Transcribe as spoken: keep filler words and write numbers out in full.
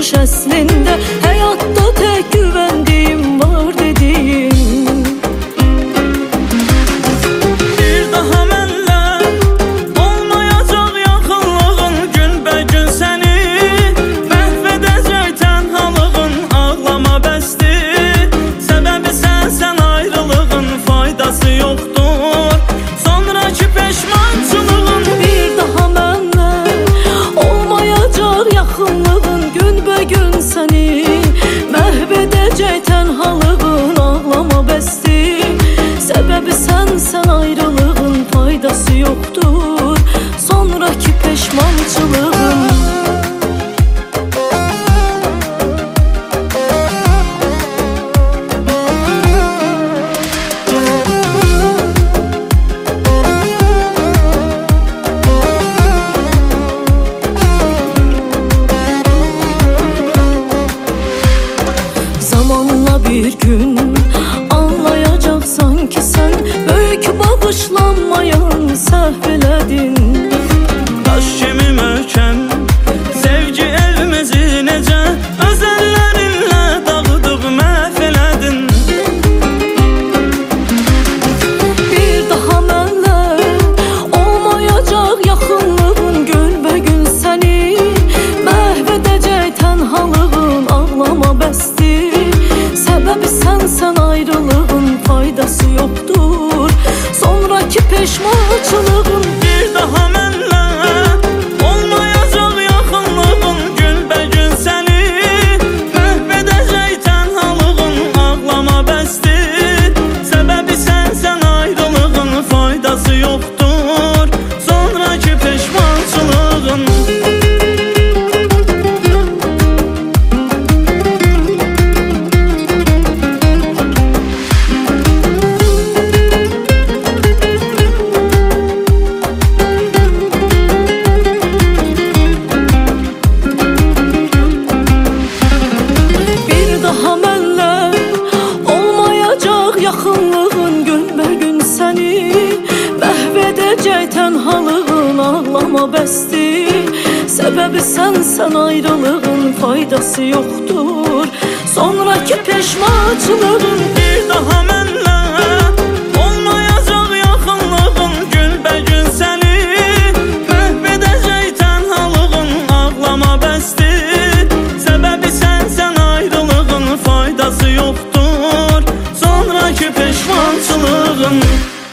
imiş əslində. Həyatda tək güvəndiyim var dediyim. Bir daha mənlə olmayacaq yaxınlığın, günbəgün səni məhv edəcək tənhalığın. Ağlama bəsdir, səbəbi sənsən, ayrılığın faydası yoxdur, sonraki peşmançılığın. Bir daha mənlə olmayacaq yaxınlığın, günbəgün səni məhv edəcək tənhalığın. Ağlama bəsdir, səbəbi sənsən, ayrılığın faydası yoxdur, sonraki peşmançılığın. Zamanla bir gün anlayacaqsan ki sən böyük bağışlanmayan səhv elədin. Daş kimi möhkəm sevgi evimizi necə öz əllərinlə dağıdıb məhv elədin. Bir daha mənlə olmayacaq yaxınlığın, günbəgün səni məhv edəcək tənhalığın. Ağlama bəsdir, səbəbi sənsən, ayrılığın faydası yoxdur, sonraki peşmançılığın. Bir daha mənlə olmayacaq yaxınlığın, günbəgün səni məhv edəcək tənhalığın. Ağlama bəsdir, səbəbi sənsən, ayrılığın faydası yoxdur, sonraki peşmançılığın. Daha mənlə olmayacaq yaxınlığın, günbəgün səni məhv edəcək tənhalığın. Ağlama bəsdir, səbəbi sənsən, ayrılığın faydası yoxdur, sonraki peşmançılığın. Bir daha mənlə olmayacaq yaxınlığın, günbəgün səni məhv edəcək tənhalığın. Ağlama bəsdir, səbəbi sənsən, ayrılığın faydası yoxdur, sonraki peşmançılığın.